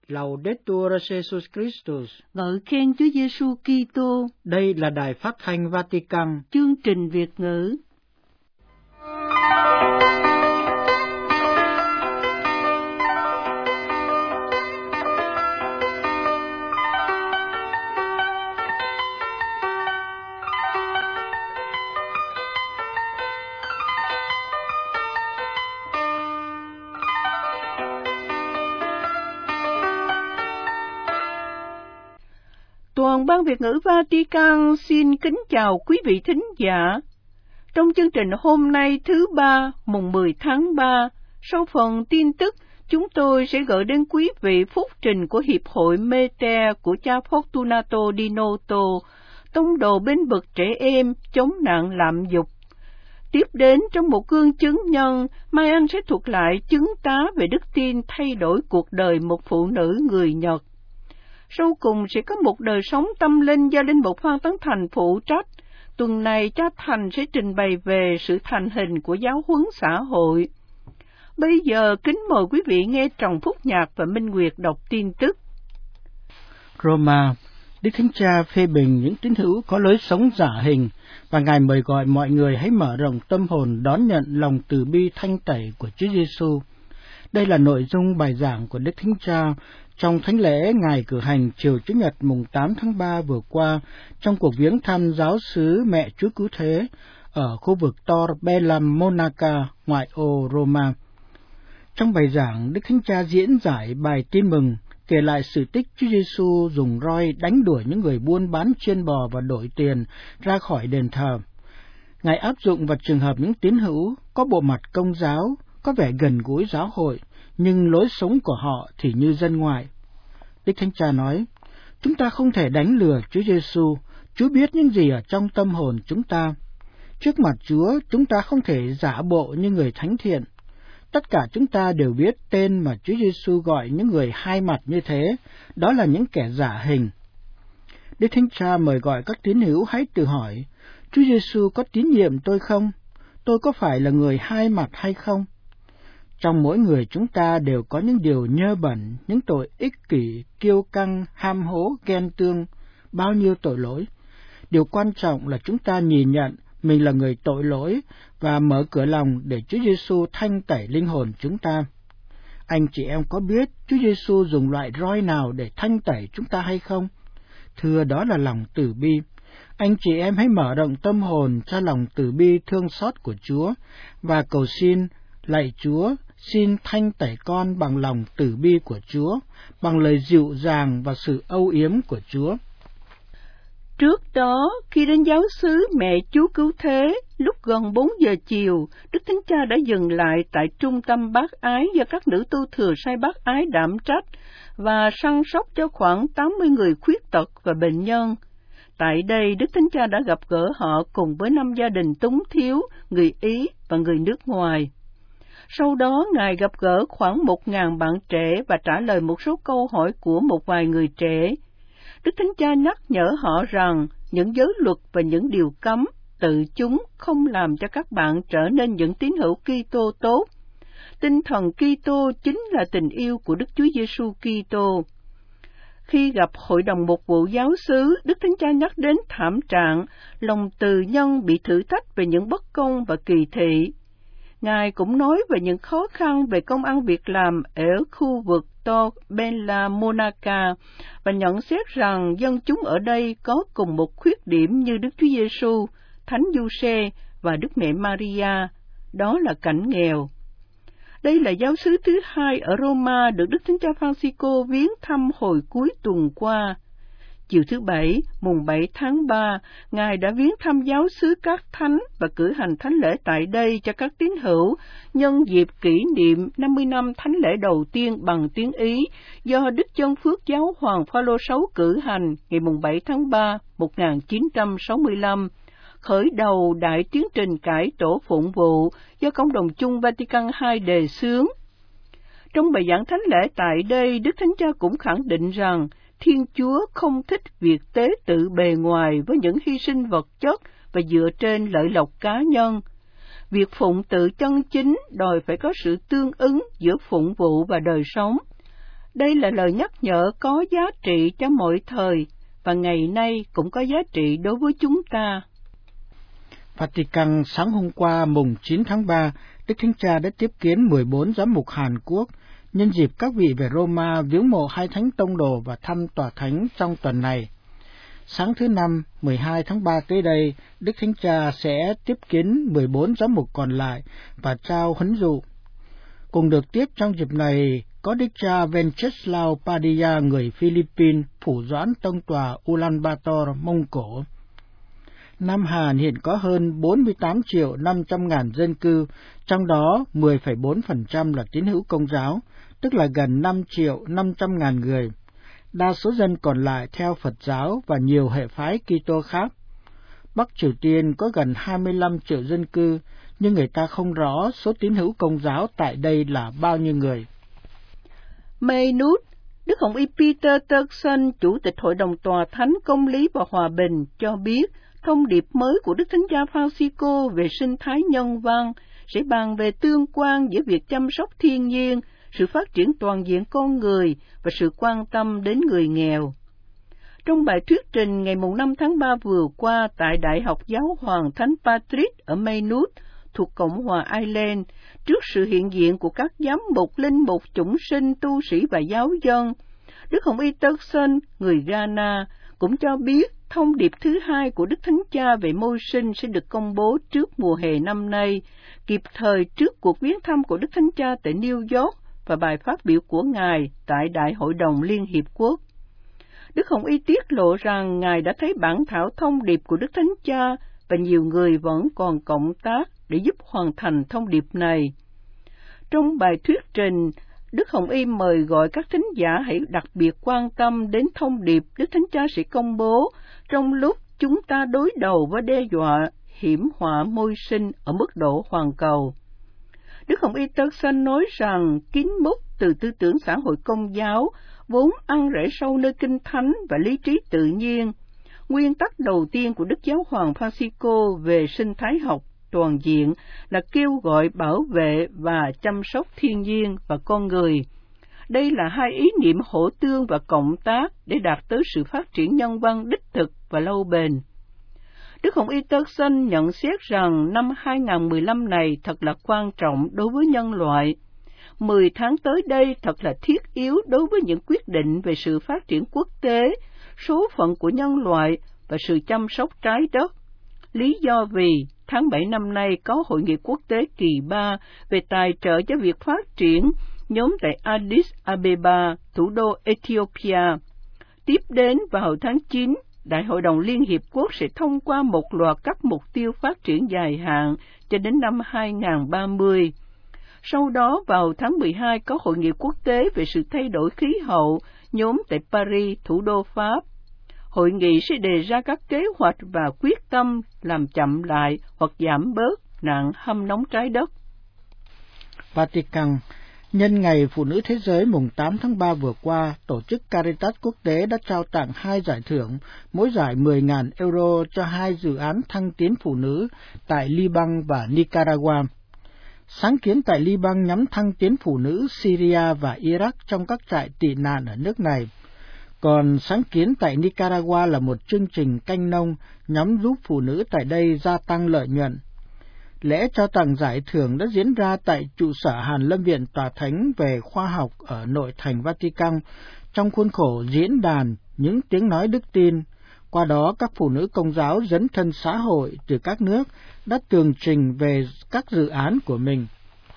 Laudetur Jesus Christus. Ngợi khen Chúa Giêsu Kitô. Đây là Đài Phát thanh Vatican. Chương trình Việt ngữ. Toàn ban Việt ngữ Vatican xin kính chào quý vị thính giả. Trong chương trình hôm nay thứ Ba, mùng 10 tháng 3, sau phần tin tức, chúng tôi sẽ gửi đến quý vị phúc trình của Hiệp hội Mete của cha Fortunato Di Noto, tông đồ bên bậc trẻ em chống nạn lạm dục. Tiếp đến trong một gương chứng nhân, Mai Anh sẽ thuật lại chứng tá về đức tin thay đổi cuộc đời một phụ nữ người Nhật. Sau cùng sẽ có một đời sống tâm linh do linh mục Phan Tấn Thành phụ trách. Tuần này cha Thành sẽ trình bày về sự thành hình của giáo huấn xã hội. Bây giờ kính mời quý vị nghe Trần Phúc Nhạc và Minh Nguyệt đọc tin tức. Roma, Đức Thánh Cha phê bình những tín hữu có lối sống giả hình và Ngài mời gọi mọi người hãy mở rộng tâm hồn đón nhận lòng từ bi thanh tẩy của Chúa Giêsu. Đây là nội dung bài giảng của Đức Thánh Cha trong thánh lễ Ngài cử hành chiều Chủ nhật mùng 8 tháng 3 vừa qua trong cuộc viếng thăm giáo xứ Mẹ Chúa Cứu Thế ở khu vực Tor Bellam Monaca, ngoại ô Roma. Trong bài giảng, Đức Thánh Cha diễn giải bài tin mừng, kể lại sự tích Chúa Giêsu dùng roi đánh đuổi những người buôn bán chiên bò và đổi tiền ra khỏi đền thờ. Ngài áp dụng vào trường hợp những tín hữu có bộ mặt công giáo, có vẻ gần gũi giáo hội, nhưng lối sống của họ thì như dân ngoại. Đức Thánh Cha nói, chúng ta không thể đánh lừa Chúa Giêsu. Chúa biết những gì ở trong tâm hồn chúng ta. Trước mặt Chúa, chúng ta không thể giả bộ như người thánh thiện. Tất cả chúng ta đều biết tên mà Chúa Giêsu gọi những người hai mặt như thế, đó là những kẻ giả hình. Đức Thánh Cha mời gọi các tín hữu hãy tự hỏi, Chúa Giêsu có tín nhiệm tôi không? Tôi có phải là người hai mặt hay không? Trong mỗi người chúng ta đều có những điều nhơ bẩn, những tội ích kỷ, kiêu căng, ham hố, ghen tương, bao nhiêu tội lỗi. Điều quan trọng là chúng ta nhìn nhận mình là người tội lỗi và mở cửa lòng để Chúa Giêsu thanh tẩy linh hồn chúng ta. Anh chị em có biết Chúa Giêsu dùng loại roi nào để thanh tẩy chúng ta hay không? Thưa, đó là lòng từ bi. Anh chị em hãy mở rộng tâm hồn cho lòng từ bi thương xót của Chúa và cầu xin, lạy Chúa, xin thanh tẩy con bằng lòng từ bi của Chúa, bằng lời dịu dàng và sự âu yếm của Chúa. Trước đó, khi đến giáo xứ Mẹ Chúa Cứu Thế, lúc gần 4 giờ chiều, Đức Thánh Cha đã dừng lại tại trung tâm bác ái do các nữ tu thừa sai bác ái đảm trách và săn sóc cho khoảng 80 người khuyết tật và bệnh nhân. Tại đây, Đức Thánh Cha đã gặp gỡ họ cùng với 5 gia đình túng thiếu, người Ý và người nước ngoài. Sau đó, Ngài gặp gỡ khoảng 1.000 bạn trẻ và trả lời một số câu hỏi của một vài người trẻ. Đức Thánh Cha nhắc nhở họ rằng những giới luật và những điều cấm tự chúng không làm cho các bạn trở nên những tín hữu Kitô tốt. Tinh thần Kitô chính là tình yêu của Đức Chúa Giêsu Kitô. Khi gặp hội đồng mục vụ giáo xứ, Đức Thánh Cha nhắc đến thảm trạng lòng từ nhân bị thử thách về những bất công và kỳ thị. Ngài cũng nói về những khó khăn về công ăn việc làm ở khu vực Tor Bellam Monaca và nhận xét rằng dân chúng ở đây có cùng một khuyết điểm như Đức Chúa Giêsu, Thánh Giuse và Đức Mẹ Maria, đó là cảnh nghèo. Đây là giáo xứ thứ hai ở Roma được Đức Thánh Cha Francisco viếng thăm hồi cuối tuần qua. Chiều thứ Bảy, mùng 7 tháng 3, Ngài đã viếng thăm giáo xứ các thánh và cử hành thánh lễ tại đây cho các tín hữu nhân dịp kỷ niệm 50 năm thánh lễ đầu tiên bằng tiếng Ý do Đức Chân Phước Giáo Hoàng Phaolô VI cử hành ngày mùng 7 tháng 3, 1965, khởi đầu đại tiến trình cải tổ phụng vụ do Cộng đồng chung Vatican II đề xướng. Trong bài giảng thánh lễ tại đây, Đức Thánh Cha cũng khẳng định rằng Thiên Chúa không thích việc tế tự bề ngoài với những hy sinh vật chất và dựa trên lợi lộc cá nhân. Việc phụng tự chân chính đòi phải có sự tương ứng giữa phụng vụ và đời sống. Đây là lời nhắc nhở có giá trị cho mọi thời, và ngày nay cũng có giá trị đối với chúng ta. Vatican sáng hôm qua mùng 9 tháng 3, Đức Thánh Cha đã tiếp kiến 14 giám mục Hàn Quốc, nhân dịp các vị về Roma viếng mộ hai thánh tông đồ và thăm tòa thánh trong tuần này. Sáng thứ Năm, 12 tháng 3 tới đây, Đức Thánh Cha sẽ tiếp kiến 14 giám mục còn lại và trao huấn dụ. Cùng được tiếp trong dịp này có Đức cha Wenceslao Padilla người Philippines, phủ doãn tông tòa Ulaanbaatar, Mông Cổ. Nam Hàn hiện có hơn 48.500.000 dân cư, trong đó 10,4% là tín hữu Công giáo, tức là gần 5.500.000 người. Đa số dân còn lại theo Phật giáo và nhiều hệ phái Kitô khác. Bắc Triều Tiên có gần 25 triệu dân cư, nhưng người ta không rõ số tín hữu Công giáo tại đây là bao nhiêu người. Maynooth, Đức Hồng Y Peter Turkson, Chủ tịch Hội đồng Tòa Thánh Công lý và Hòa bình, cho biết thông điệp mới của Đức Thánh Cha Francisco về sinh thái nhân văn sẽ bàn về tương quan giữa việc chăm sóc thiên nhiên, sự phát triển toàn diện con người và sự quan tâm đến người nghèo. Trong bài thuyết trình ngày 5 tháng 3 vừa qua tại Đại học Giáo hoàng Thánh Patrick ở Maynooth, thuộc Cộng hòa Ireland, trước sự hiện diện của các giám mục, linh mục, chủng sinh, tu sĩ và giáo dân, Đức Hồng Y Turkson, người Ghana, cũng cho biết thông điệp thứ hai của Đức Thánh Cha về môi sinh sẽ được công bố trước mùa hè năm nay, kịp thời trước cuộc viếng thăm của Đức Thánh Cha tại New York và bài phát biểu của Ngài tại Đại hội đồng Liên Hiệp Quốc. Đức Hồng Y tiết lộ rằng Ngài đã thấy bản thảo thông điệp của Đức Thánh Cha và nhiều người vẫn còn cộng tác để giúp hoàn thành thông điệp này. Trong bài thuyết trình, Đức Hồng Y mời gọi các thính giả hãy đặc biệt quan tâm đến thông điệp Đức Thánh Cha sẽ công bố trong lúc chúng ta đối đầu với đe dọa hiểm họa môi sinh ở mức độ toàn cầu. Đức Hồng Y Turkson nói rằng kín múc từ tư tưởng xã hội Công giáo vốn ăn rễ sâu nơi kinh thánh và lý trí tự nhiên. Nguyên tắc đầu tiên của Đức Giáo hoàng Francisco về sinh thái học toàn diện là kêu gọi bảo vệ và chăm sóc thiên nhiên và con người. Đây là hai ý niệm hỗ tương và cộng tác để đạt tới sự phát triển nhân văn đích thực và lâu bền. Đức Hồng Y Turkson nhận xét rằng năm 2015 này thật là quan trọng đối với nhân loại. 10 tháng tới đây thật là thiết yếu đối với những quyết định về sự phát triển quốc tế, số phận của nhân loại và sự chăm sóc trái đất. Lý do vì tháng 7 năm nay có hội nghị quốc tế kỳ 3 về tài trợ cho việc phát triển, nhóm tại Addis Abeba, thủ đô Ethiopia. Tiếp đến vào tháng 9, Đại hội đồng Liên Hiệp Quốc sẽ thông qua một loạt các mục tiêu phát triển dài hạn cho đến năm 2030. Sau đó vào tháng 12 có hội nghị quốc tế về sự thay đổi khí hậu, nhóm tại Paris, thủ đô Pháp. Hội nghị sẽ đề ra các kế hoạch và quyết tâm làm chậm lại hoặc giảm bớt nạn hâm nóng trái đất. Vatican, nhân ngày Phụ nữ Thế giới mùng 8 tháng 3 vừa qua, tổ chức Caritas Quốc tế đã trao tặng 2 giải thưởng, mỗi giải 10.000 euro cho 2 dự án thăng tiến phụ nữ tại Liban và Nicaragua. Sáng kiến tại Liban nhắm thăng tiến phụ nữ Syria và Iraq trong các trại tị nạn ở nước này. Còn sáng kiến tại Nicaragua là một chương trình canh nông nhằm giúp phụ nữ tại đây gia tăng lợi nhuận. Lễ trao tặng giải thưởng đã diễn ra tại trụ sở Hàn Lâm Viện Tòa Thánh về khoa học ở nội thành Vatican trong khuôn khổ diễn đàn Những tiếng nói đức tin. Qua đó, các phụ nữ Công giáo dấn thân xã hội từ các nước đã tường trình về các dự án của mình.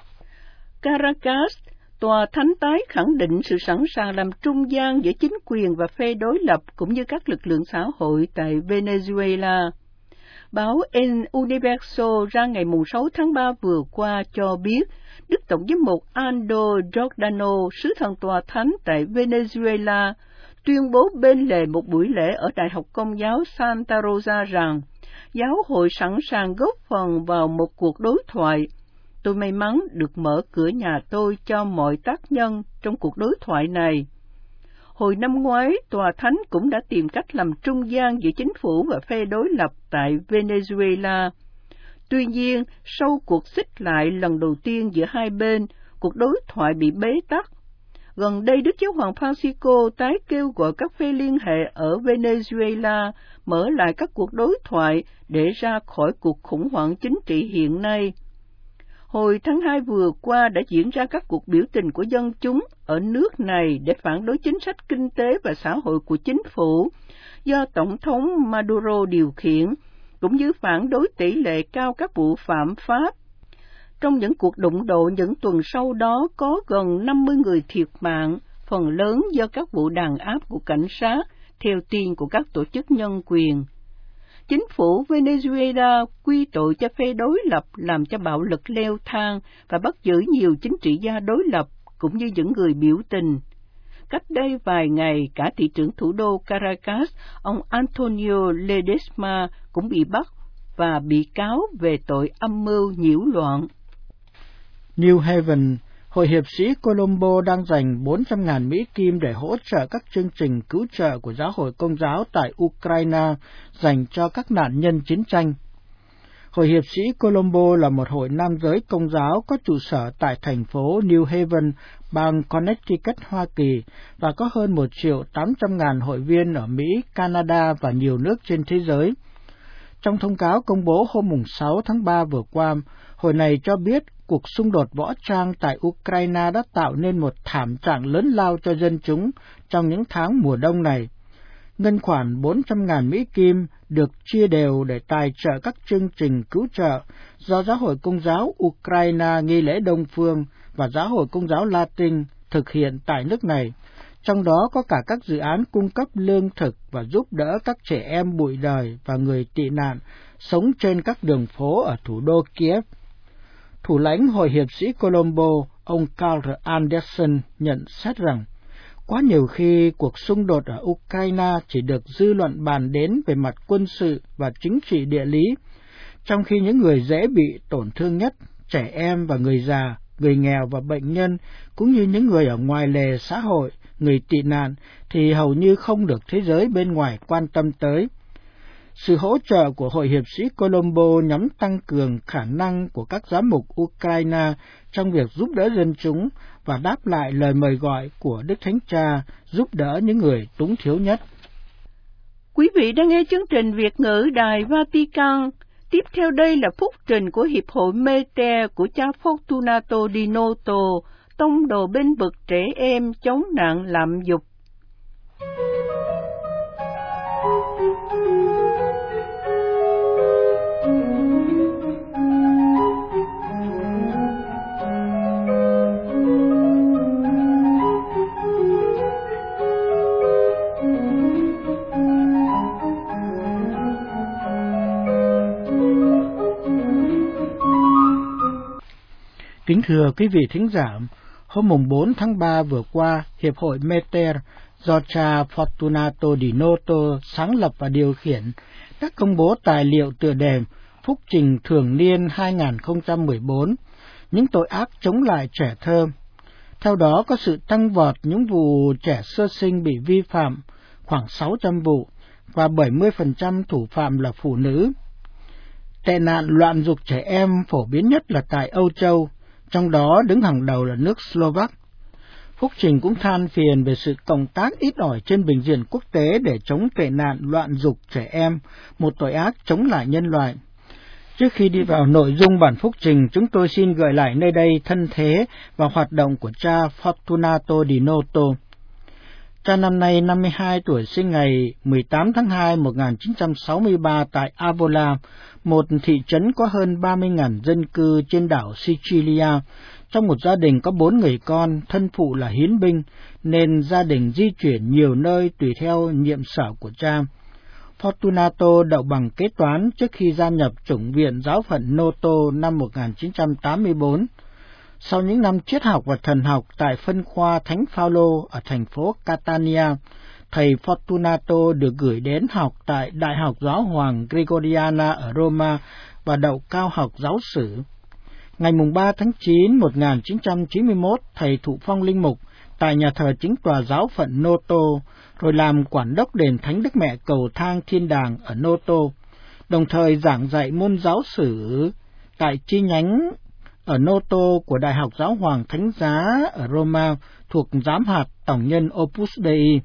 Caracas, Tòa Thánh tái khẳng định sự sẵn sàng làm trung gian giữa chính quyền và phe đối lập cũng như các lực lượng xã hội tại Venezuela. Báo El Universo ra ngày 6 tháng 3 vừa qua cho biết Đức Tổng giám mục Aldo Giordano, sứ thần Tòa Thánh tại Venezuela, tuyên bố bên lề một buổi lễ ở Đại học Công giáo Santa Rosa rằng giáo hội sẵn sàng góp phần vào một cuộc đối thoại. Tôi may mắn được mở cửa nhà tôi cho mọi tác nhân trong cuộc đối thoại này. Hồi năm ngoái, Tòa Thánh cũng đã tìm cách làm trung gian giữa chính phủ và phe đối lập tại Venezuela. Tuy nhiên, sau cuộc xích lại lần đầu tiên giữa hai bên, cuộc đối thoại bị bế tắc. Gần đây, Đức Giáo hoàng Francisco tái kêu gọi các phe liên hệ ở Venezuela mở lại các cuộc đối thoại để ra khỏi cuộc khủng hoảng chính trị hiện nay. Hồi tháng 2 vừa qua đã diễn ra các cuộc biểu tình của dân chúng ở nước này để phản đối chính sách kinh tế và xã hội của chính phủ do Tổng thống Maduro điều khiển, cũng như phản đối tỷ lệ cao các vụ phạm pháp. Trong những cuộc đụng độ những tuần sau đó có gần 50 người thiệt mạng, phần lớn do các vụ đàn áp của cảnh sát, theo tin của các tổ chức nhân quyền. Chính phủ Venezuela quy tội cho phe đối lập làm cho bạo lực leo thang và bắt giữ nhiều chính trị gia đối lập cũng như những người biểu tình. Cách đây vài ngày, cả thị trưởng thủ đô Caracas, ông Antonio Ledesma cũng bị bắt và bị cáo về tội âm mưu nhiễu loạn. New Haven, Hội hiệp sĩ Colombo đang dành 400.000 Mỹ Kim để hỗ trợ các chương trình cứu trợ của Giáo hội Công giáo tại Ukraine dành cho các nạn nhân chiến tranh. Hội hiệp sĩ Colombo là một hội nam giới Công giáo có trụ sở tại thành phố New Haven, bang Connecticut, Hoa Kỳ, và có hơn 1.800.000 hội viên ở Mỹ, Canada và nhiều nước trên thế giới. Trong thông cáo công bố hôm 6 tháng 3 vừa qua, hội này cho biết cuộc xung đột võ trang tại Ukraine đã tạo nên một thảm trạng lớn lao cho dân chúng trong những tháng mùa đông này. Ngân khoản 400.000 Mỹ Kim được chia đều để tài trợ các chương trình cứu trợ do Giáo hội Công giáo Ukraine Nghi lễ Đông Phương và Giáo hội Công giáo Latin thực hiện tại nước này. Trong đó có cả các dự án cung cấp lương thực và giúp đỡ các trẻ em bụi đời và người tị nạn sống trên các đường phố ở thủ đô Kiev. Thủ lãnh Hội hiệp sĩ Colombo, ông Carl Anderson nhận xét rằng, quá nhiều khi cuộc xung đột ở Ukraine chỉ được dư luận bàn đến về mặt quân sự và chính trị địa lý, trong khi những người dễ bị tổn thương nhất, trẻ em và người già, người nghèo và bệnh nhân, cũng như những người ở ngoài lề xã hội, người tị nạn, thì hầu như không được thế giới bên ngoài quan tâm tới. Sự hỗ trợ của Hội hiệp sĩ Colombo nhằm tăng cường khả năng của các giám mục Ukraine trong việc giúp đỡ dân chúng và đáp lại lời mời gọi của Đức Thánh Cha giúp đỡ những người túng thiếu nhất. Quý vị đang nghe chương trình Việt ngữ Đài Vatican. Tiếp theo đây là phúc trình của Hiệp hội Mete của cha Fortunato Di Noto, tông đồ bên vực trẻ em chống nạn lạm dục. Kính thưa quý vị thính giả, hôm 4 tháng 3 vừa qua, Hiệp hội Meter do cha Fortunato Di Noto sáng lập và điều khiển đã công bố tài liệu tựa đề Phúc trình thường niên 2014, những tội ác chống lại trẻ thơ. Theo đó có sự tăng vọt những vụ trẻ sơ sinh bị vi phạm, khoảng 600 vụ, và 70% thủ phạm là phụ nữ. Tệ nạn loạn dục trẻ em phổ biến nhất là tại Âu Châu, trong đó đứng hàng đầu là nước Slovak. Phúc trình cũng than phiền về sự cộng tác ít ỏi trên bình diện quốc tế để chống tệ nạn loạn dục trẻ em, một tội ác chống lại nhân loại. Trước khi đi vào nội dung bản phúc trình, chúng tôi xin gợi lại nơi đây thân thế và hoạt động của cha Fortunato Di Noto. Cha năm nay 52 tuổi, sinh ngày 18 tháng 2 1963 tại Avola, một thị trấn có hơn 30.000 dân cư trên đảo Sicilia. Trong một gia đình có 4 người con, thân phụ là hiến binh, nên gia đình di chuyển nhiều nơi tùy theo nhiệm sở của cha. Fortunato đậu bằng kế toán trước khi gia nhập chủng viện giáo phận Noto năm 1984. Sau những năm triết học và thần học tại phân khoa Thánh Phaolô ở thành phố Catania, thầy Fortunato được gửi đến học tại Đại học Giáo hoàng Gregoriana ở Roma và đậu cao học giáo sử. Ngày 3 tháng 9 1991, thầy thụ phong linh mục tại nhà thờ chính tòa giáo phận Noto, rồi làm quản đốc đền Thánh Đức Mẹ Cầu Thang Thiên Đàng ở Noto, đồng thời giảng dạy môn giáo sử tại chi nhánh ở Noto của Đại học Giáo hoàng Thánh giá ở Roma thuộc giám hạt tổng nhân Opus Dei.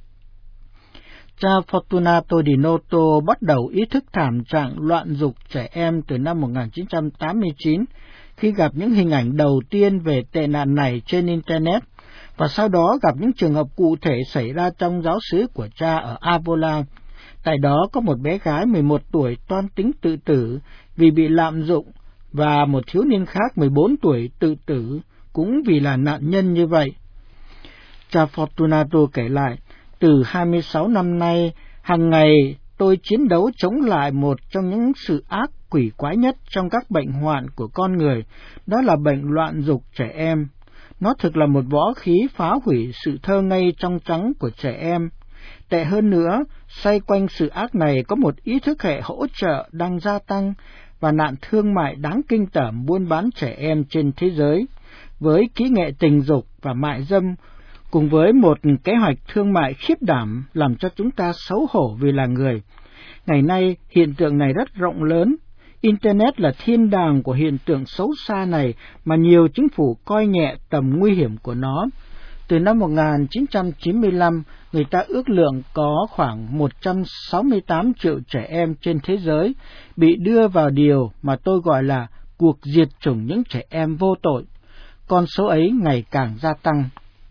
Cha Fortunato di Noto bắt đầu ý thức thảm trạng loạn dục trẻ em từ năm 1989 khi gặp những hình ảnh đầu tiên về tệ nạn này trên Internet, và sau đó gặp những trường hợp cụ thể xảy ra trong giáo xứ của cha ở Avola. Tại đó có một bé gái 11 tuổi toan tính tự tử vì bị lạm dụng, và một thiếu niên khác 14 tuổi tự tử cũng vì là nạn nhân như vậy. Cha Fortunato kể lại, từ 26 năm nay, hàng ngày tôi chiến đấu chống lại một trong những sự ác quỷ quái nhất trong các bệnh hoạn của con người, đó là bệnh loạn dục trẻ em. Nó thực là một võ khí phá hủy sự thơ ngây trong trắng của trẻ em. Tệ hơn nữa, xoay quanh sự ác này có một ý thức hệ hỗ trợ đang gia tăng và nạn thương mại đáng kinh tởm buôn bán trẻ em trên thế giới, với kỹ nghệ tình dục và mại dâm, cùng với một kế hoạch thương mại khiếp đảm làm cho chúng ta xấu hổ vì là người. Ngày nay, hiện tượng này rất rộng lớn. Internet là thiên đàng của hiện tượng xấu xa này mà nhiều chính phủ coi nhẹ tầm nguy hiểm của nó. Từ năm 1995, người ta ước lượng có khoảng 168 triệu trẻ em trên thế giới bị đưa vào điều mà tôi gọi là cuộc diệt chủng những trẻ em vô tội. Con số ấy ngày càng gia tăng.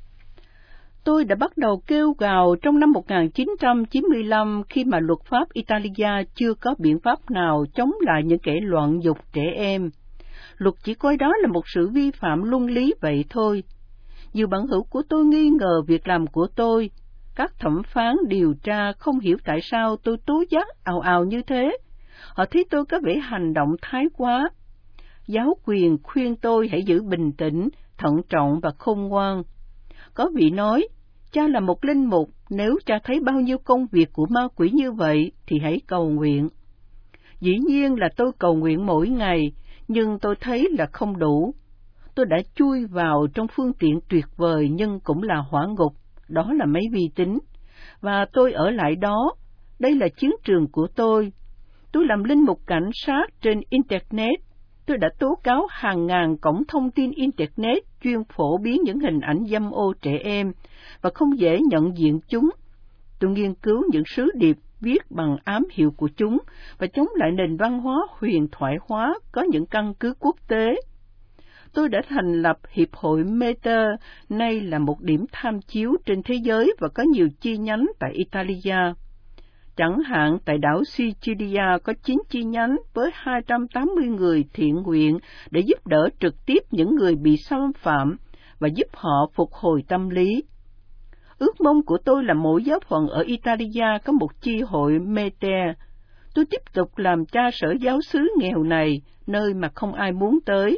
Tôi đã bắt đầu kêu gào trong năm 1995 khi mà luật pháp Italia chưa có biện pháp nào chống lại những kẻ loạn dục trẻ em. Luật chỉ coi đó là một sự vi phạm luân lý vậy thôi. Nhiều bạn hữu của tôi nghi ngờ việc làm của tôi. Các thẩm phán điều tra không hiểu tại sao tôi tố giác ào ào như thế. Họ thấy tôi có vẻ hành động thái quá. Giáo quyền khuyên tôi hãy giữ bình tĩnh, thận trọng và khôn ngoan. Có vị nói, cha là một linh mục, nếu cha thấy bao nhiêu công việc của ma quỷ như vậy thì hãy cầu nguyện. Dĩ nhiên là tôi cầu nguyện mỗi ngày, nhưng tôi thấy là không đủ. Tôi đã chui vào trong phương tiện tuyệt vời nhưng cũng là hỏa ngục, đó là máy vi tính. Và tôi ở lại đó, đây là chiến trường của tôi. Tôi làm linh mục cảnh sát trên Internet. Tôi đã tố cáo hàng ngàn cổng thông tin Internet chuyên phổ biến những hình ảnh dâm ô trẻ em và không dễ nhận diện chúng. Tôi nghiên cứu những sứ điệp viết bằng ám hiệu của chúng và chống lại nền văn hóa huyền thoại hóa có những căn cứ quốc tế. Tôi đã thành lập Hiệp hội Meta, nay là một điểm tham chiếu trên thế giới và có nhiều chi nhánh tại Italia. Chẳng hạn tại đảo Sicilia có 9 chi nhánh với 280 người thiện nguyện để giúp đỡ trực tiếp những người bị xâm phạm và giúp họ phục hồi tâm lý. Ước mong của tôi là mỗi giáo phận ở Italia có một chi hội Meta. Tôi tiếp tục làm cha sở giáo xứ nghèo này, nơi mà không ai muốn tới.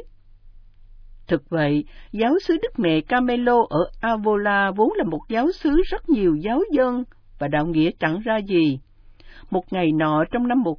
Thực vậy, giáo xứ Đức Mẹ Camelo ở Avola vốn là một giáo xứ rất nhiều giáo dân và đạo nghĩa chẳng ra gì. Một ngày nọ trong năm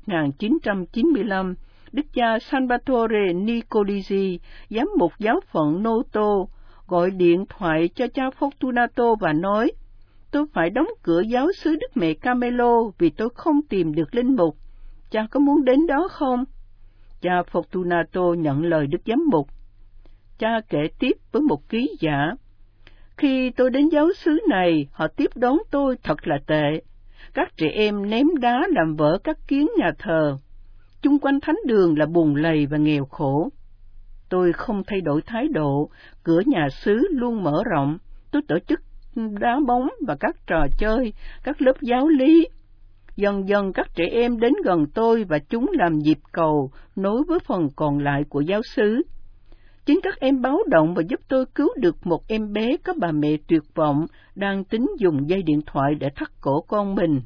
1995, Đức cha Salvatore Nicolisi, giám mục giáo phận Noto, gọi điện thoại cho cha Fortunato và nói, tôi phải đóng cửa giáo xứ Đức Mẹ Camelo vì tôi không tìm được linh mục. Cha có muốn đến đó không? Cha Fortunato nhận lời Đức giám mục. Cha kể tiếp với một ký giả, khi tôi đến giáo xứ này, họ tiếp đón tôi thật là tệ. Các trẻ em ném đá làm vỡ các kiến nhà thờ. Chung quanh thánh đường là bùn lầy và nghèo khổ. Tôi không thay đổi thái độ, cửa nhà xứ luôn mở rộng. Tôi tổ chức đá bóng và các trò chơi, các lớp giáo lý. Dần dần các trẻ em đến gần tôi và chúng làm nhịp cầu nối với phần còn lại của giáo xứ. Chính các em báo động và giúp tôi cứu được một em bé có bà mẹ tuyệt vọng đang tính dùng dây điện thoại để thắt cổ con mình.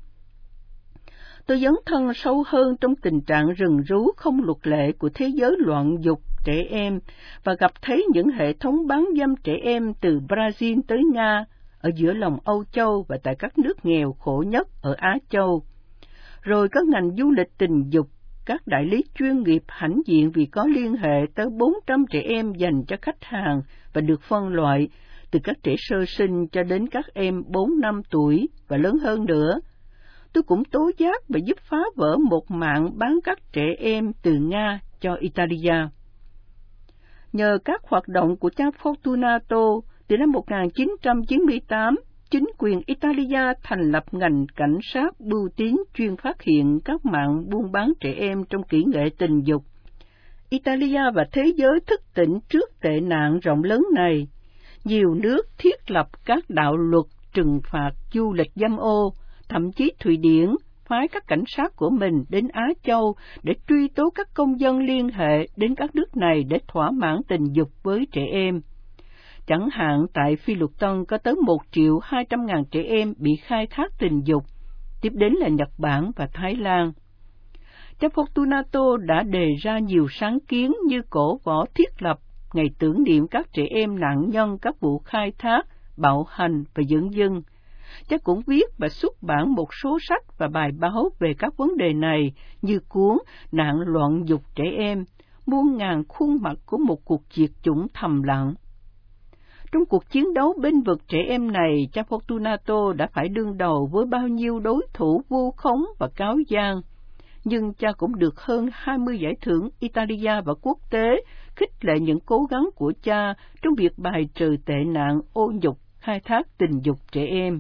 Tôi dấn thân sâu hơn trong tình trạng rừng rú không luật lệ của thế giới loạn dục trẻ em và gặp thấy những hệ thống bán dâm trẻ em từ Brazil tới Nga, ở giữa lòng Âu Châu và tại các nước nghèo khổ nhất ở Á Châu. Rồi các ngành du lịch tình dục, các đại lý chuyên nghiệp hãnh diện vì có liên hệ tới 400 trẻ em dành cho khách hàng và được phân loại từ các trẻ sơ sinh cho đến các em 4 năm tuổi và lớn hơn nữa. Tôi cũng tố giác và giúp phá vỡ một mạng bán các trẻ em từ Nga cho Italia. Nhờ các hoạt động của cha Fortunato, từ năm 1998, chính quyền Italia thành lập ngành cảnh sát bưu tín chuyên phát hiện các mạng buôn bán trẻ em trong kỹ nghệ tình dục. Italia và thế giới thức tỉnh trước tệ nạn rộng lớn này. Nhiều nước thiết lập các đạo luật trừng phạt du lịch dâm ô, thậm chí Thụy Điển phái các cảnh sát của mình đến Á Châu để truy tố các công dân liên hệ đến các nước này để thỏa mãn tình dục với trẻ em. Chẳng hạn tại Phi Luật Tân có tới 1.200.000 trẻ em bị khai thác tình dục, tiếp đến là Nhật Bản và Thái Lan. Cha Fortunato đã đề ra nhiều sáng kiến như cổ võ thiết lập ngày tưởng niệm các trẻ em nạn nhân các vụ khai thác, bạo hành và dưỡng dưng. Cha cũng viết và xuất bản một số sách và bài báo về các vấn đề này như cuốn Nạn loạn dục trẻ em, muôn ngàn khuôn mặt của một cuộc diệt chủng thầm lặng. Trong cuộc chiến đấu bênh vực trẻ em này, cha Fortunato đã phải đương đầu với bao nhiêu đối thủ vu khống và cáo gian. Nhưng cha cũng được hơn 20 giải thưởng Italia và quốc tế khích lệ những cố gắng của cha trong việc bài trừ tệ nạn ô nhục khai thác tình dục trẻ em.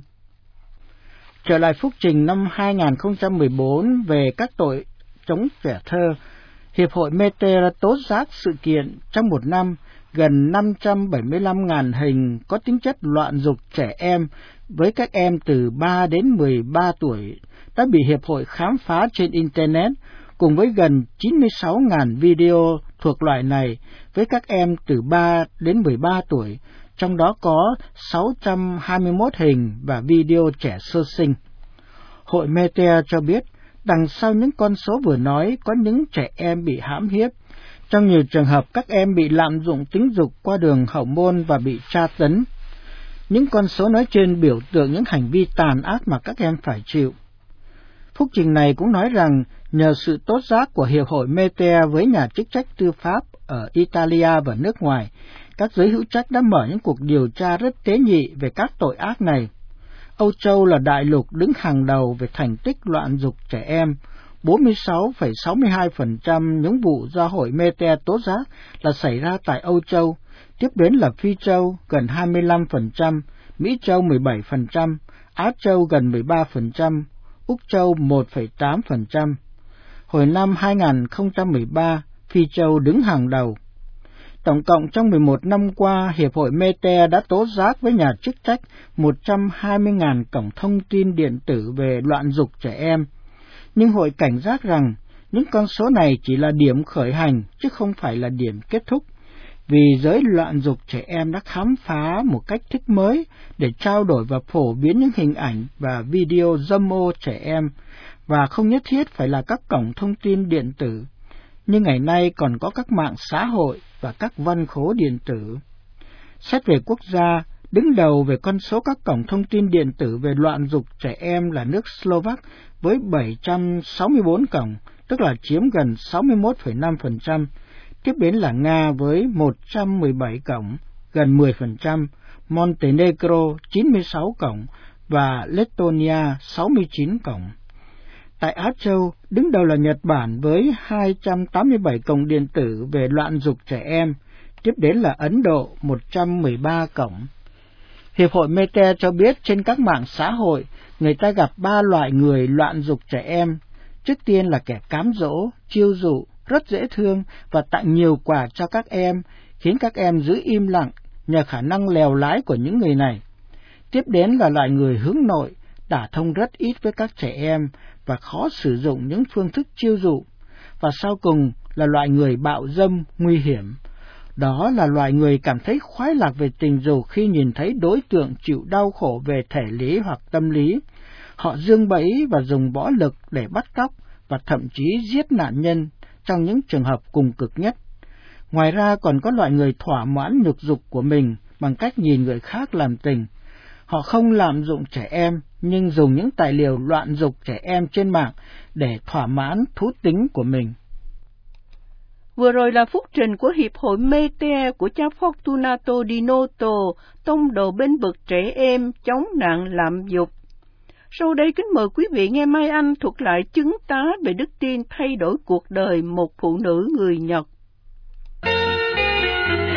Trở lại phúc trình năm 2014 về các tội chống trẻ thơ, Hiệp hội Mete đã tố giác sự kiện trong một năm gần 575.000 hình có tính chất loạn dục trẻ em với các em từ 3 đến 13 tuổi đã bị Hiệp hội khám phá trên Internet, cùng với gần 96.000 video thuộc loại này với các em từ 3 đến 13 tuổi, trong đó có 621 hình và video trẻ sơ sinh. Hội Mete cho biết, đằng sau những con số vừa nói có những trẻ em bị hãm hiếp. Trong nhiều trường hợp, các em bị lạm dụng tính dục qua đường hậu môn và bị tra tấn. Những con số nói trên biểu tượng những hành vi tàn ác mà các em phải chịu. Phúc trình này cũng nói rằng, nhờ sự tố giác của Hiệp hội Mete với nhà chức trách tư pháp ở Italia và nước ngoài, các giới hữu trách đã mở những cuộc điều tra rất tế nhị về các tội ác này. Âu Châu là đại lục đứng hàng đầu về thành tích loạn dục trẻ em. 46,62% những vụ do hội Mete tố giác là xảy ra tại Âu Châu, tiếp đến là Phi Châu gần 25%, Mỹ Châu 17%, Á Châu gần 13%, Úc Châu 1,8%. Hồi năm 2013, Phi Châu đứng hàng đầu. Tổng cộng trong 11 năm qua, Hiệp hội Mete đã tố giác với nhà chức trách 120.000 cổng thông tin điện tử về loạn dục trẻ em. Nhưng hội cảnh giác rằng những con số này chỉ là điểm khởi hành chứ không phải là điểm kết thúc, vì giới loạn dục trẻ em đã khám phá một cách thức mới để trao đổi và phổ biến những hình ảnh và video dâm ô trẻ em, và không nhất thiết phải là các cổng thông tin điện tử, nhưng ngày nay còn có các mạng xã hội và các văn khố điện tử. Xét về quốc gia, đứng đầu về con số các cổng thông tin điện tử về loạn dục trẻ em là nước Slovak với 764 cổng, tức là chiếm gần 61,5%. Tiếp đến là Nga với 117 cổng, gần 10%, Montenegro 96 cổng và Lithuania 69 cổng. Tại Á Châu, đứng đầu là Nhật Bản với 287 cổng điện tử về loạn dục trẻ em, tiếp đến là Ấn Độ 113 cổng. Hiệp hội Mete cho biết trên các mạng xã hội, người ta gặp 3 loại người loạn dục trẻ em. Trước tiên là kẻ cám dỗ, chiêu dụ, rất dễ thương và tặng nhiều quà cho các em, khiến các em giữ im lặng nhờ khả năng lèo lái của những người này. Tiếp đến là loại người hướng nội, đả thông rất ít với các trẻ em và khó sử dụng những phương thức chiêu dụ. Và sau cùng là loại người bạo dâm, nguy hiểm. Đó là loại người cảm thấy khoái lạc về tình dục khi nhìn thấy đối tượng chịu đau khổ về thể lý hoặc tâm lý. Họ giương bẫy và dùng võ lực để bắt cóc và thậm chí giết nạn nhân trong những trường hợp cùng cực nhất. Ngoài ra còn có loại người thỏa mãn nhục dục của mình bằng cách nhìn người khác làm tình. Họ không lạm dụng trẻ em, nhưng dùng những tài liệu loạn dục trẻ em trên mạng để thỏa mãn thú tính của mình. Vừa rồi là phúc trình của Hiệp hội Mete của cha Fortunato Di Noto, tông đồ bên vực trẻ em chống nạn lạm dục. Sau đây kính mời quý vị nghe Mai Anh thuật lại chứng tá về đức tin thay đổi cuộc đời một phụ nữ người Nhật.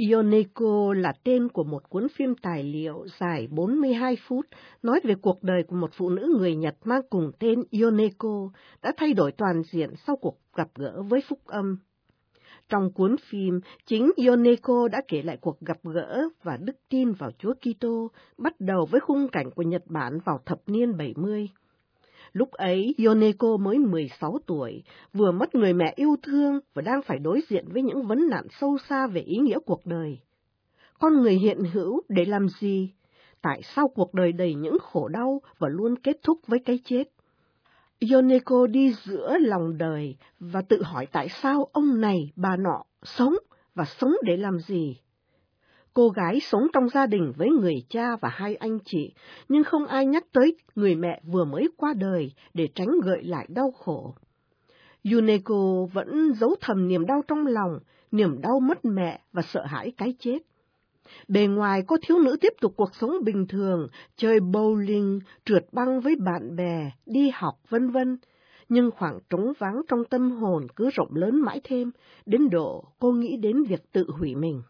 Yoneko là tên của một cuốn phim tài liệu dài 42 phút nói về cuộc đời của một phụ nữ người Nhật mang cùng tên Yoneko đã thay đổi toàn diện sau cuộc gặp gỡ với Phúc Âm. Trong cuốn phim, chính Yoneko đã kể lại cuộc gặp gỡ và đức tin vào Chúa Kitô, bắt đầu với khung cảnh của Nhật Bản vào thập niên 70. Lúc ấy, Yoneko mới 16 tuổi, vừa mất người mẹ yêu thương và đang phải đối diện với những vấn nạn sâu xa về ý nghĩa cuộc đời. Con người hiện hữu để làm gì? Tại sao cuộc đời đầy những khổ đau và luôn kết thúc với cái chết? Yoneko đi giữa lòng đời và tự hỏi tại sao ông này, bà nọ sống và sống để làm gì? Cô gái sống trong gia đình với người cha và hai anh chị, nhưng không ai nhắc tới người mẹ vừa mới qua đời để tránh gợi lại đau khổ. Yoneko vẫn giấu thầm niềm đau trong lòng, niềm đau mất mẹ và sợ hãi cái chết. Bề ngoài cô thiếu nữ tiếp tục cuộc sống bình thường, chơi bowling, trượt băng với bạn bè, đi học vân vân, nhưng khoảng trống vắng trong tâm hồn cứ rộng lớn mãi thêm, đến độ cô nghĩ đến việc tự hủy mình.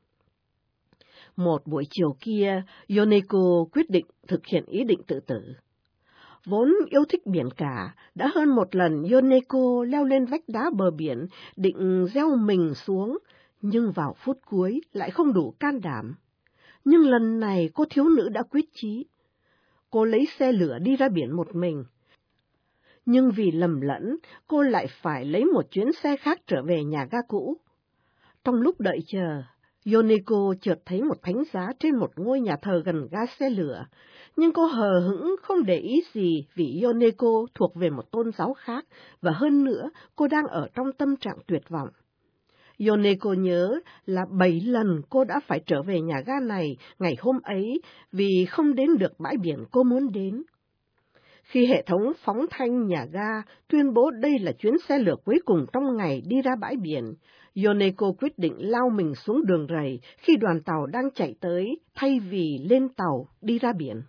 Một buổi chiều kia, Yoneko quyết định thực hiện ý định tự tử. Vốn yêu thích biển cả, đã hơn một lần Yoneko leo lên vách đá bờ biển, định gieo mình xuống, nhưng vào phút cuối lại không đủ can đảm. Nhưng lần này cô thiếu nữ đã quyết chí. Cô lấy xe lửa đi ra biển một mình. Nhưng vì lầm lẫn, cô lại phải lấy một chuyến xe khác trở về nhà ga cũ. Trong lúc đợi chờ, Yoneko chợt thấy một thánh giá trên một ngôi nhà thờ gần ga xe lửa, nhưng cô hờ hững không để ý gì vì Yoneko thuộc về một tôn giáo khác, và hơn nữa cô đang ở trong tâm trạng tuyệt vọng. Yoneko nhớ là 7 lần cô đã phải trở về nhà ga này ngày hôm ấy vì không đến được bãi biển cô muốn đến. Khi hệ thống phóng thanh nhà ga tuyên bố đây là chuyến xe lửa cuối cùng trong ngày đi ra bãi biển, Yoneko quyết định lao mình xuống đường rầy khi đoàn tàu đang chạy tới thay vì lên tàu đi ra biển.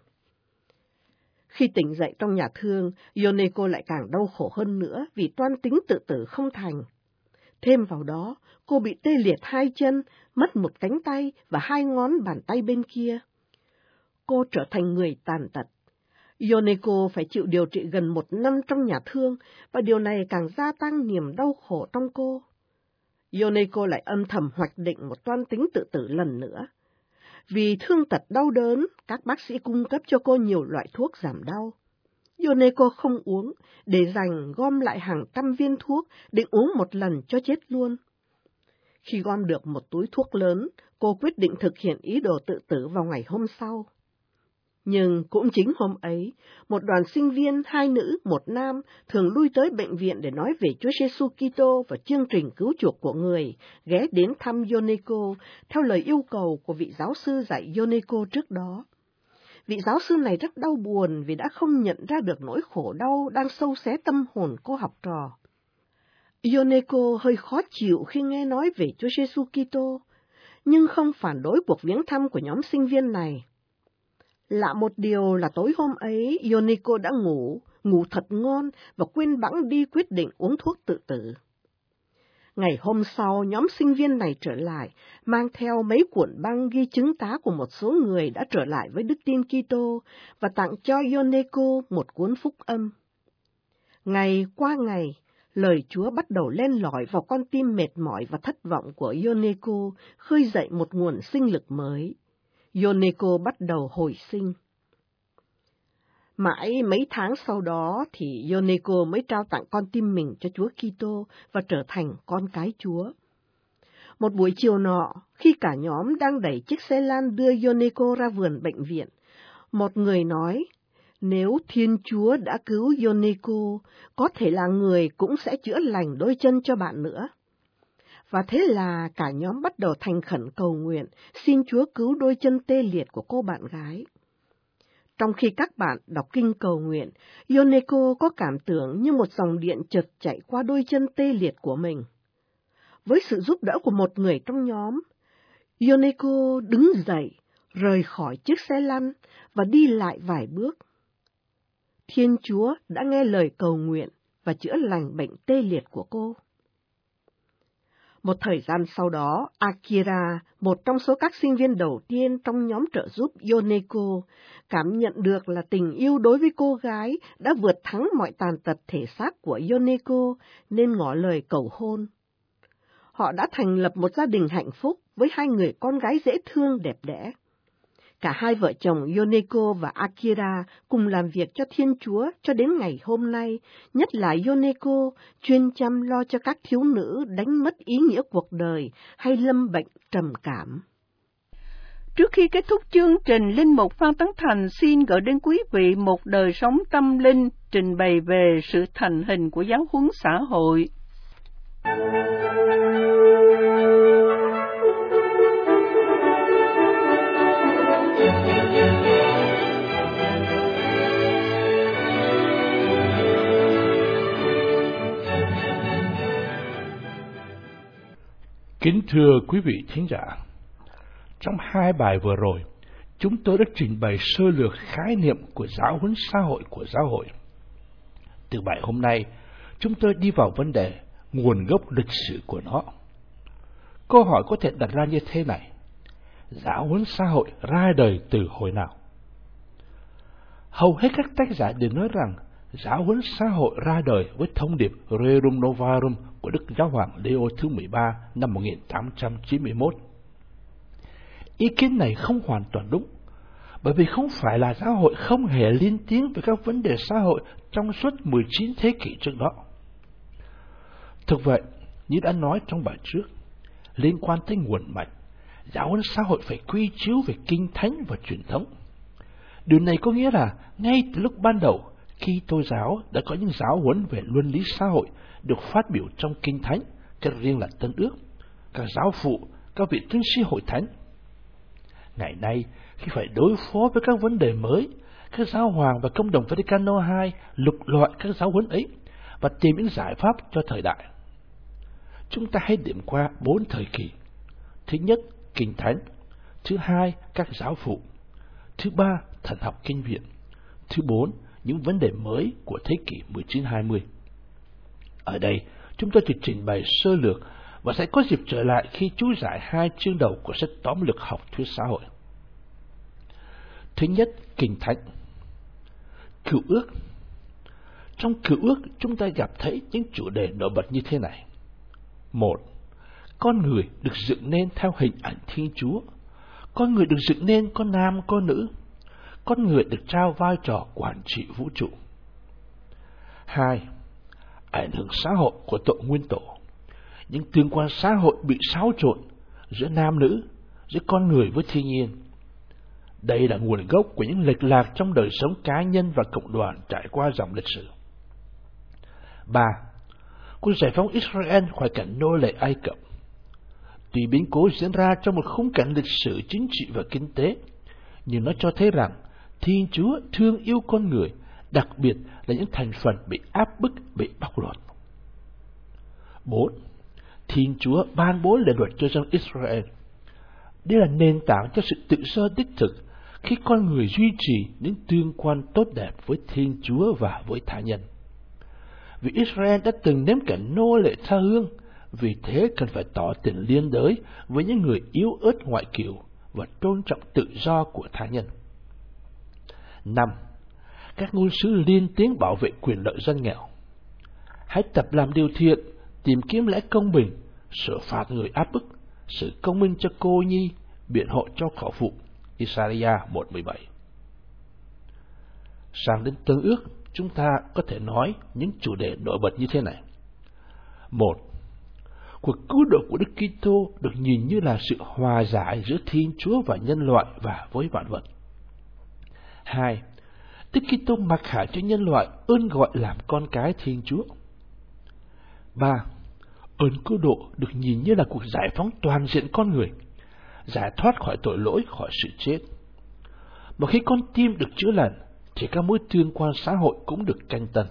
Khi tỉnh dậy trong nhà thương, Yoneko lại càng đau khổ hơn nữa vì toan tính tự tử không thành. Thêm vào đó, cô bị tê liệt 2 chân, mất một cánh tay và 2 ngón bàn tay bên kia. Cô trở thành người tàn tật. Yoneko phải chịu điều trị gần 1 năm trong nhà thương, và điều này càng gia tăng niềm đau khổ trong cô. Yoneko lại âm thầm hoạch định một toan tính tự tử lần nữa. Vì thương tật đau đớn, các bác sĩ cung cấp cho cô nhiều loại thuốc giảm đau. Yoneko không uống, để dành gom lại hàng trăm viên thuốc, định uống một lần cho chết luôn. Khi gom được một túi thuốc lớn, cô quyết định thực hiện ý đồ tự tử vào ngày hôm sau. Nhưng cũng chính hôm ấy, một đoàn sinh viên 2 nữ, 1 nam thường lui tới bệnh viện để nói về Chúa Giêsu Kitô và chương trình cứu chuộc của người, ghé đến thăm Yoneko theo lời yêu cầu của vị giáo sư dạy Yoneko trước đó. Vị giáo sư này rất đau buồn vì đã không nhận ra được nỗi khổ đau đang sâu xé tâm hồn cô học trò. Yoneko hơi khó chịu khi nghe nói về Chúa Giêsu Kitô, nhưng không phản đối cuộc viếng thăm của nhóm sinh viên này. Lạ một điều là tối hôm ấy, Yoneko đã ngủ thật ngon và quên bẵng đi quyết định uống thuốc tự tử. Ngày hôm sau, nhóm sinh viên này trở lại, mang theo mấy cuộn băng ghi chứng tá của một số người đã trở lại với đức tin Kitô và tặng cho Yoneko một cuốn phúc âm. Ngày qua ngày, lời Chúa bắt đầu len lỏi vào con tim mệt mỏi và thất vọng của Yoneko, khơi dậy một nguồn sinh lực mới. Yoneko bắt đầu hồi sinh. Mãi mấy tháng sau đó thì Yoneko mới trao tặng con tim mình cho Chúa Kitô và trở thành con cái Chúa. Một buổi chiều nọ, khi cả nhóm đang đẩy chiếc xe lan đưa Yoneko ra vườn bệnh viện, một người nói, nếu Thiên Chúa đã cứu Yoneko, có thể là người cũng sẽ chữa lành đôi chân cho bạn nữa. Và thế là cả nhóm bắt đầu thành khẩn cầu nguyện, xin Chúa cứu đôi chân tê liệt của cô bạn gái. Trong khi các bạn đọc kinh cầu nguyện, Yoneko có cảm tưởng như một dòng điện chợt chạy qua đôi chân tê liệt của mình. Với sự giúp đỡ của một người trong nhóm, Yoneko đứng dậy, rời khỏi chiếc xe lăn và đi lại vài bước. Thiên Chúa đã nghe lời cầu nguyện và chữa lành bệnh tê liệt của cô. Một thời gian sau đó, Akira, một trong số các sinh viên đầu tiên trong nhóm trợ giúp Yoneko, cảm nhận được là tình yêu đối với cô gái đã vượt thắng mọi tàn tật thể xác của Yoneko, nên ngỏ lời cầu hôn. Họ đã thành lập một gia đình hạnh phúc với 2 người con gái dễ thương đẹp đẽ. Cả hai vợ chồng Yoneko và Akira cùng làm việc cho Thiên Chúa cho đến ngày hôm nay, nhất là Yoneko chuyên chăm lo cho các thiếu nữ đánh mất ý nghĩa cuộc đời hay lâm bệnh trầm cảm. Trước khi kết thúc chương trình, Linh mục Phan Tấn Thành xin gửi đến quý vị một đời sống tâm linh trình bày về sự thành hình của giáo huấn xã hội. Kính thưa quý vị thính giả, trong 2 bài vừa rồi, chúng tôi đã trình bày sơ lược khái niệm của giáo huấn xã hội của giáo hội. Từ bài hôm nay, chúng tôi đi vào vấn đề nguồn gốc lịch sử của nó. Câu hỏi có thể đặt ra như thế này: giáo huấn xã hội ra đời từ hồi nào? Hầu hết các tác giả đều nói rằng giáo huấn xã hội ra đời với thông điệp Rerum Novarum của Đức Giáo hoàng Leo thứ 13 năm 1891. Ý kiến này không hoàn toàn đúng, bởi vì không phải là giáo hội không hề liên tiếng về các vấn đề xã hội trong suốt 19 thế kỷ trước đó. Thực vậy, như đã nói trong bài trước, liên quan tới nguồn mạch, giáo huấn xã hội phải quy chiếu về kinh thánh và truyền thống. Điều này có nghĩa là ngay từ lúc ban đầu, Kitô giáo đã có những giáo huấn về luân lý xã hội được phát biểu trong kinh thánh, cách riêng là Tân Ước, các giáo phụ, các vị tiến sĩ hội thánh. Ngày nay, khi phải đối phó với các vấn đề mới, các giáo hoàng và công đồng Vaticano II lục lọi các giáo huấn ấy và tìm những giải pháp cho thời đại. Chúng ta hãy điểm qua 4 thời kỳ. Thứ nhất, kinh thánh. Thứ hai, các giáo phụ. Thứ ba, thần học kinh viện. Thứ 4, những vấn đề mới của thế kỷ 19-20. Ở đây, chúng tôi chỉ trình bày sơ lược và sẽ có dịp trở lại khi chú giải 2 chương đầu của sách tóm lược học thuyết xã hội. Thứ nhất, kinh thánh. Cựu ước. Trong cựu ước, chúng ta gặp thấy những chủ đề nổi bật như thế này. 1. Con người được dựng nên theo hình ảnh Thiên Chúa. Con người được dựng nên có nam có nữ. Con người được trao vai trò quản trị vũ trụ. 2. Ảnh hưởng xã hội của tội nguyên tổ. Những tương quan xã hội bị xáo trộn giữa nam nữ, giữa con người với thiên nhiên. Đây là nguồn gốc của những lệch lạc trong đời sống cá nhân và cộng đoàn trải qua dòng lịch sử. 3. Cuộc giải phóng Israel khỏi cảnh nô lệ Ai Cập. Tuy biến cố diễn ra trong một khung cảnh lịch sử chính trị và kinh tế, nhưng nó cho thấy rằng Thiên Chúa thương yêu con người, đặc biệt là những thành phần bị áp bức, bị bóc lột. 4. Thiên Chúa ban bố lệ luật cho dân Israel. Đây là nền tảng cho sự tự do đích thực khi con người duy trì những tương quan tốt đẹp với Thiên Chúa và với tha nhân. Vì Israel đã từng nếm cảnh nô lệ tha hương, vì thế cần phải tỏ tình liên đới với những người yếu ớt ngoại kiều và tôn trọng tự do của tha nhân. 5. Các ngôn sứ liên tiếng bảo vệ quyền lợi dân nghèo. Hãy tập làm điều thiện, tìm kiếm lẽ công bình, xử phạt người áp bức, sự công minh cho cô nhi, biện hộ cho khẩu phụ. Isaiah 1:17. Sang đến Tân Ước, chúng ta có thể nói những chủ đề nổi bật như thế này. 1. Cuộc cứu độ của Đức Kitô được nhìn như là sự hòa giải giữa Thiên Chúa và nhân loại và với vạn vật. 2. Đức Kitô mặc khải cho nhân loại ơn gọi làm con cái Thiên Chúa. 3. Ơn cứu độ được nhìn như là cuộc giải phóng toàn diện con người, giải thoát khỏi tội lỗi, khỏi sự chết. Mà khi con tim được chữa lành, thì các mối tương quan xã hội cũng được canh tân.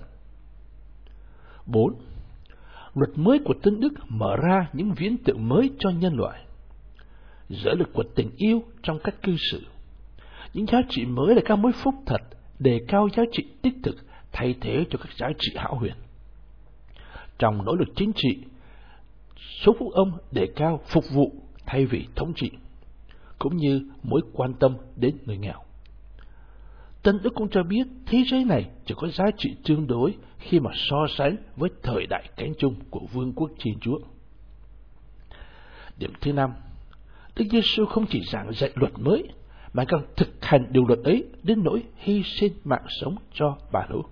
4. Luật mới của Tân Đức mở ra những viễn tượng mới cho nhân loại. Giới luật của tình yêu trong cách cư xử. Những giá trị mới là các mối phúc thật, đề cao giá trị tích thực thay thế cho các giá trị hão huyền. Trong nỗ lực chính trị, số phúc ông đề cao phục vụ thay vì thống trị, cũng như mối quan tâm đến người nghèo. Tân ước cũng cho biết thế giới này chỉ có giá trị tương đối khi mà so sánh với thời đại cánh chung của Vương quốc Thiên Chúa. Điểm thứ 5, Đức Giêsu không chỉ giảng dạy luật mới, mà còn thực hành điều luật ấy đến nỗi hy sinh mạng sống cho bà hữu.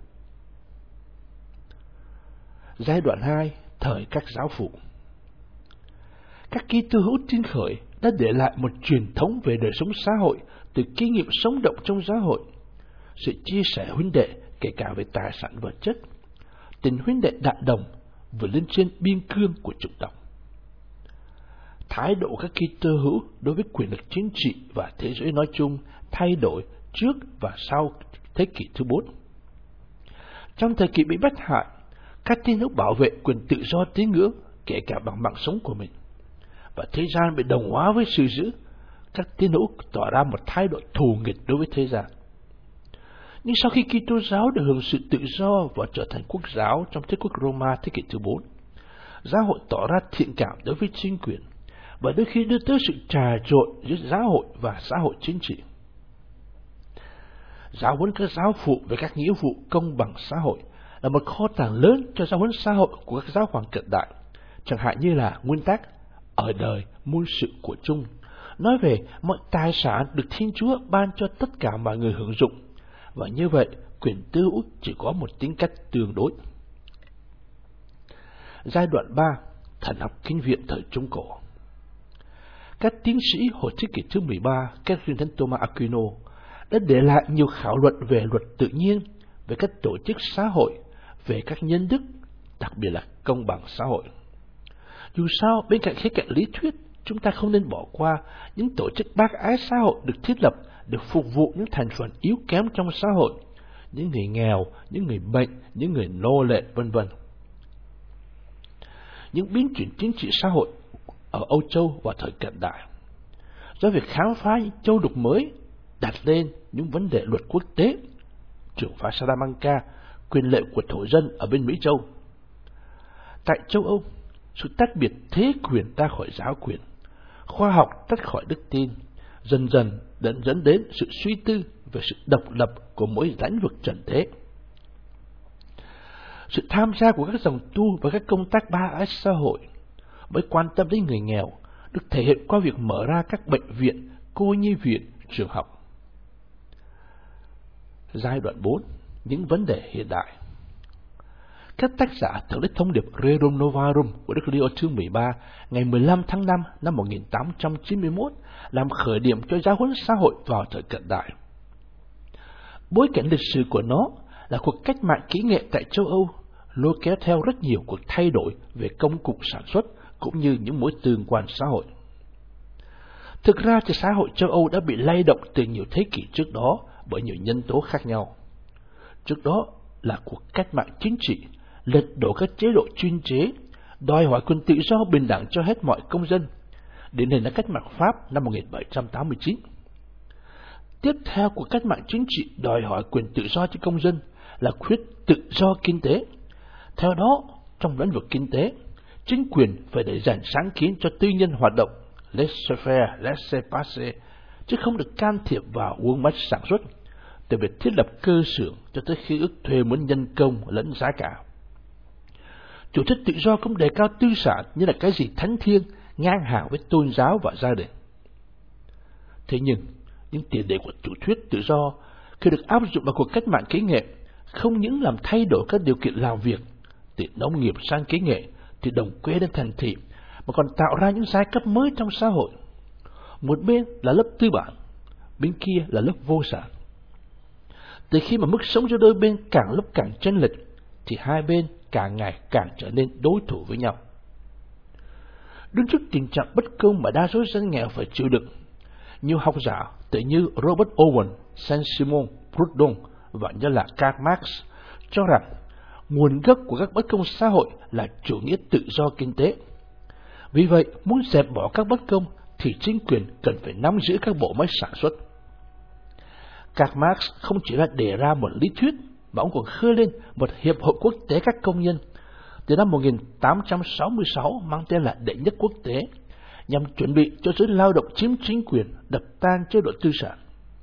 Giai đoạn 2, thời các giáo phụ. Các Kitô hữu tin khởi đã để lại một truyền thống về đời sống xã hội từ kinh nghiệm sống động trong giáo hội, sự chia sẻ huynh đệ kể cả về tài sản vật chất, tình huynh đệ đại đồng vượt lên trên biên cương của chủng tộc. Thái độ các Kitô hữu đối với quyền lực chính trị và thế giới nói chung thay đổi trước và sau thế kỷ thứ 4. Trong thời kỳ bị bắt hại, các tín hữu bảo vệ quyền tự do tín ngưỡng kể cả bằng mạng sống của mình, và thế gian bị đồng hóa với sự dữ. Các tín hữu tỏ ra một thái độ thù nghịch đối với thế gian. Nhưng sau khi Kitô giáo được hưởng sự tự do và trở thành quốc giáo trong Thế quốc Roma thế kỷ thứ 4, giáo hội tỏ ra thiện cảm đối với chính quyền, và đôi khi đưa tới sự trà trộn giữa giáo hội và xã hội chính trị. Giáo huấn các giáo phụ về các nghĩa vụ công bằng xã hội là một kho tàng lớn cho giáo huấn xã hội của các giáo hoàng cận đại, chẳng hạn như là nguyên tắc ở đời muôn sự của chung, nói về mọi tài sản được Thiên Chúa ban cho tất cả mọi người hưởng dụng, và như vậy quyền tư hữu chỉ có một tính cách tương đối. Giai đoạn 3, thần học kinh viện thời Trung Cổ. Các tiến sĩ hồi thế kỷ thứ 13, các riêng Thánh Thomas Aquino, đã để lại nhiều khảo luận về luật tự nhiên, về các tổ chức xã hội, về các nhân đức, đặc biệt là công bằng xã hội. Dù sao, bên cạnh khía cạnh lý thuyết, chúng ta không nên bỏ qua những tổ chức bác ái xã hội được thiết lập để phục vụ những thành phần yếu kém trong xã hội, những người nghèo, những người bệnh, những người nô lệ, vân vân. Những biến chuyển chính trị xã hội ở Âu Châu vào thời cận đại, do việc khám phá những châu lục mới, đặt lên những vấn đề luật quốc tế, trưởng phái Salamanca, quyền lệ của thổ dân ở bên Mỹ Châu. Tại châu Âu, sự tách biệt thế quyền ra khỏi giáo quyền, khoa học tách khỏi đức tin, dần dần dẫn đến sự suy tư về sự độc lập của mỗi lĩnh vực trần thế. Sự tham gia của các dòng tu và các công tác ba ái xã hội mới quan tâm đến người nghèo được thể hiện qua việc mở ra các bệnh viện, cô nhi viện, trường học. Giai đoạn 4, những vấn đề hiện đại. Các tác giả thường lấy thông điệp Rerum Novarum của Đức Leo thứ 13 ngày 15 tháng 5 năm 1891 làm khởi điểm cho giáo huấn xã hội vào thời cận đại. Bối cảnh lịch sử của nó là cuộc cách mạng kỹ nghệ tại châu Âu, lôi kéo theo rất nhiều cuộc thay đổi về công cụ sản xuất cũng như những mối tương quan xã hội. Thực ra thì xã hội châu Âu đã bị lay động từ nhiều thế kỷ trước đó bởi nhiều nhân tố khác nhau. Trước đó là cuộc cách mạng chính trị, lật đổ các chế độ chuyên chế, đòi hỏi quyền tự do bình đẳng cho hết mọi công dân, điển hình là cách mạng Pháp năm 1789. Tiếp theo cuộc cách mạng chính trị đòi hỏi quyền tự do cho công dân là khuyết tự do kinh tế. Theo đó, trong lĩnh vực kinh tế, chính quyền phải để dành sáng kiến cho tư nhân hoạt động, laissez-faire, laissez-passer, chứ không được can thiệp vào guồng máy sản xuất, từ việc thiết lập cơ xưởng cho tới khi ước thuê mướn nhân công lẫn giá cả. Chủ thích tự do cũng đề cao tư sản như là cái gì thánh thiêng, ngang hàng với tôn giáo và gia đình. Thế nhưng, những tiền đề của chủ thuyết tự do khi được áp dụng vào cuộc cách mạng kỹ nghệ không những làm thay đổi các điều kiện làm việc từ nông nghiệp sang kỹ nghệ, từ đồng quê đến thành thị, mà còn tạo ra những giai cấp mới trong xã hội. Một bên là lớp tư bản, bên kia là lớp vô sản. Từ khi mà mức sống giữa đôi bên càng lúc càng chênh lệch, thì hai bên càng ngày càng trở nên đối thủ với nhau. Đứng trước tình trạng bất công mà đa số dân nghèo phải chịu đựng, nhiều học giả tự như Robert Owen, Saint-Simon, Proudhon và nhân là Karl Marx cho rằng nguồn gốc của các bất công xã hội là chủ nghĩa tự do kinh tế. Vì vậy, muốn dẹp bỏ các bất công thì chính quyền cần phải nắm giữ các bộ máy sản xuất. Karl Marx không chỉ là đề ra một lý thuyết, mà ông còn khơi lên một hiệp hội quốc tế các công nhân, từ năm 1866 mang tên là Đệ nhất quốc tế, nhằm chuẩn bị cho giới lao động chiếm chính quyền, đập tan chế độ tư sản.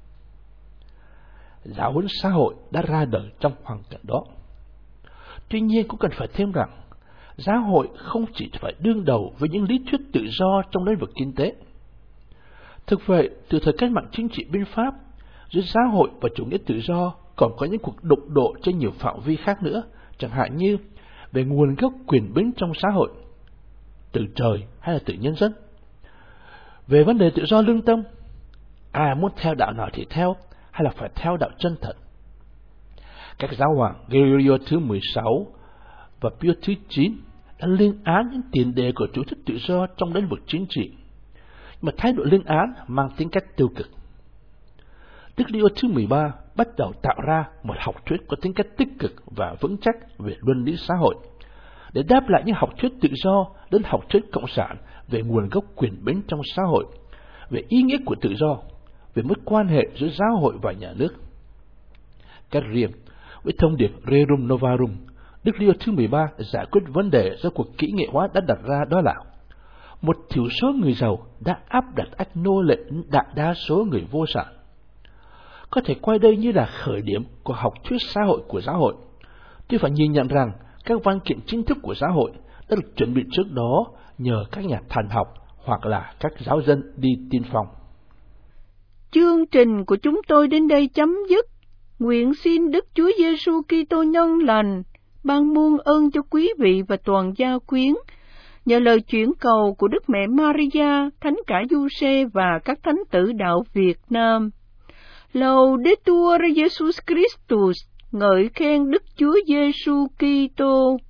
Giáo huấn xã hội đã ra đời trong hoàn cảnh đó. Tuy nhiên cũng cần phải thêm rằng, giáo hội không chỉ phải đương đầu với những lý thuyết tự do trong lĩnh vực kinh tế. Thực vậy, từ thời cách mạng chính trị bên Pháp, giữa giáo hội và chủ nghĩa tự do còn có những cuộc đụng độ trên nhiều phạm vi khác nữa, chẳng hạn như về nguồn gốc quyền bính trong xã hội, từ trời hay là từ nhân dân. Về vấn đề tự do lương tâm, ai muốn theo đạo nào thì theo, hay là phải theo đạo chân thật. Các giáo hoàng Gregorio thứ 16 và Pio thứ 9 đã lên án những tiền đề của chủ thuyết tự do trong lĩnh vực chính trị, mà thái độ lên án mang tính cách tiêu cực. Đức Leo thứ 13 bắt đầu tạo ra một học thuyết có tính cách tích cực và vững chắc về luân lý xã hội, để đáp lại những học thuyết tự do đến học thuyết cộng sản về nguồn gốc quyền bính trong xã hội, về ý nghĩa của tự do, về mối quan hệ giữa giáo hội và nhà nước. Cách riêng với thông điệp Rerum Novarum, Đức Leo thứ 13 giải quyết vấn đề do cuộc kỹ nghệ hóa đã đặt ra, đó là một thiểu số người giàu đã áp đặt ách nô lệ đại đa số người vô sản. Có thể coi đây như là khởi điểm của học thuyết xã hội của giáo hội. Tuy phải nhìn nhận rằng các văn kiện chính thức của giáo hội đã được chuẩn bị trước đó nhờ các nhà thần học hoặc là các giáo dân đi tiên phong. Chương trình của chúng tôi đến đây chấm dứt. Nguyện xin Đức Chúa Giêsu Kitô nhân lành ban muôn ơn cho quý vị và toàn gia quyến, nhờ lời chuyển cầu của Đức Mẹ Maria, Thánh Cả Giuse và các thánh tử đạo Việt Nam. Laudetur Jesus Christus, ngợi khen Đức Chúa Giêsu Kitô.